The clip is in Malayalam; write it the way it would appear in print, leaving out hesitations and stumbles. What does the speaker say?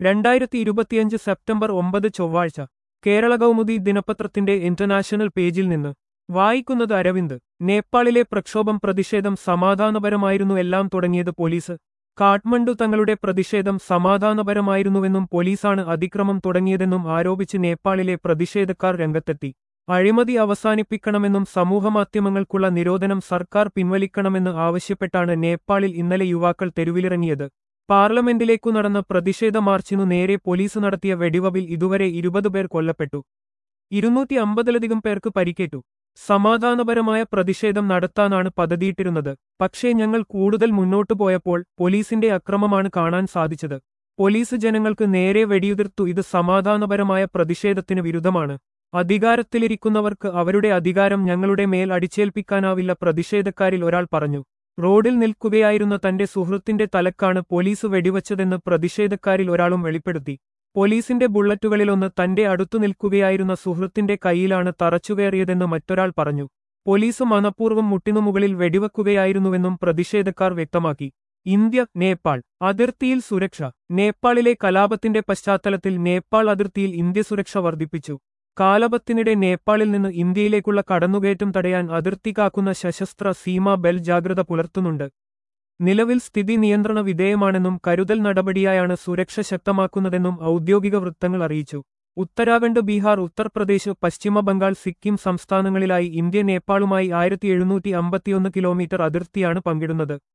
2025 സെപ്റ്റംബർ 9 ചൊവ്വാഴ്ച കേരള കൗമുദി ദിനപത്രത്തിന്റെ ഇന്റർനാഷണൽ പേജിൽ നിന്ന് വായിക്കുന്നത് അരവിന്ദ്. നേപ്പാളിലെ പ്രക്ഷോഭം പ്രതിഷേധം സമാധാനപരമായിരുന്നു, എല്ലാം തുടങ്ങിയത് പോലീസ്. കാഠ്മണ്ഡു തങ്ങളുടെ പ്രതിഷേധം സമാധാനപരമായിരുന്നുവെന്നും പോലീസാണ് അതിക്രമം തുടങ്ങിയതെന്നും ആരോപിച്ച് നേപ്പാളിലെ പ്രതിഷേധക്കാർ രംഗത്തെത്തി. അഴിമതി അവസാനിപ്പിക്കണമെന്നും സമൂഹമാധ്യമങ്ങൾക്കുള്ള നിരോധനം സർക്കാർ പിൻവലിക്കണമെന്ന് ആവശ്യപ്പെട്ടാണ് നേപ്പാളിൽ ഇന്നലെ യുവാക്കൾ തെരുവിലിറങ്ങിയത്. പാർലമെന്റിലേക്കു നടന്ന പ്രതിഷേധ മാർച്ചിനു നേരെ പോലീസ് നടത്തിയ വെടിവെപ്പിൽ ഇതുവരെ 20 പേർ കൊല്ലപ്പെട്ടു. 250ലധികം പേർക്ക് പരിക്കേറ്റു. സമാധാനപരമായ പ്രതിഷേധം നടത്താനാണ് പദ്ധതിയിട്ടിരുന്നത്. പക്ഷേ ഞങ്ങൾ കൂടുതൽ മുന്നോട്ടു പോയപ്പോൾ പോലീസിന്റെ അക്രമമാണ് കാണാൻ സാധിച്ചത്. പോലീസ് ജനങ്ങൾക്ക് നേരെ വെടിയുതിർത്തു. ഇത് സമാധാനപരമായ പ്രതിഷേധത്തിന് വിരുദ്ധമാണ്. അധികാരത്തിലിരിക്കുന്നവർക്ക് അവരുടെ അധികാരം ഞങ്ങളുടെ മേൽ അടിച്ചേൽപ്പിക്കാനാവില്ല, പ്രതിഷേധക്കാരിൽ ഒരാൾ പറഞ്ഞു. റോഡിൽ നിൽക്കുകയായിരുന്ന തന്റെ സുഹൃത്തിന്റെ തലക്കാണ് പോലീസ് വെടിവച്ചതെന്ന് പ്രതിഷേധക്കാരിൽ ഒരാളും വെളിപ്പെടുത്തി. പോലീസിന്റെ ബുള്ളറ്റുകളിലൊന്ന് തന്റെ അടുത്തു നിൽക്കുകയായിരുന്ന സുഹൃത്തിന്റെ കൈയിലാണ് തറച്ചുകയറിയതെന്ന് മറ്റൊരാൾ പറഞ്ഞു. പോലീസ് മനഃപൂർവ്വം മുട്ടിനുമുകളിൽ വെടിവെക്കുകയായിരുന്നുവെന്നും പ്രതിഷേധക്കാർ വ്യക്തമാക്കി. ഇന്ത്യ നേപ്പാൾ അതിർത്തിയിൽ സുരക്ഷ. നേപ്പാളിലെ കലാപത്തിന്റെ പശ്ചാത്തലത്തിൽ നേപ്പാൾ അതിർത്തിയിൽ ഇന്ത്യ സുരക്ഷ വർദ്ധിപ്പിച്ചു. കാലപത്തിനിടെ നേപ്പാളിൽ നിന്ന് ഇന്ത്യയിലേക്കുള്ള കടന്നുകയറ്റം തടയാൻ അതിർത്തി കാക്കുന്ന സശസ്ത്ര സീമാ ബെൽ ജാഗ്രത പുലർത്തുന്നുണ്ട്. നിലവിൽ സ്ഥിതി നിയന്ത്രണ വിധേയമാണെന്നും കരുതൽ നടപടിയായാണ് സുരക്ഷ ശക്തമാക്കുന്നതെന്നും ഔദ്യോഗിക വൃത്തങ്ങൾ അറിയിച്ചു. ഉത്തരാഖണ്ഡ്, ബീഹാർ, ഉത്തർപ്രദേശ്, പശ്ചിമ ബംഗാൾ, സിക്കിം സംസ്ഥാനങ്ങളിലായി ഇന്ത്യ നേപ്പാളുമായി 1751 കിലോമീറ്റർ അതിർത്തിയാണ് പങ്കിടുന്നത്.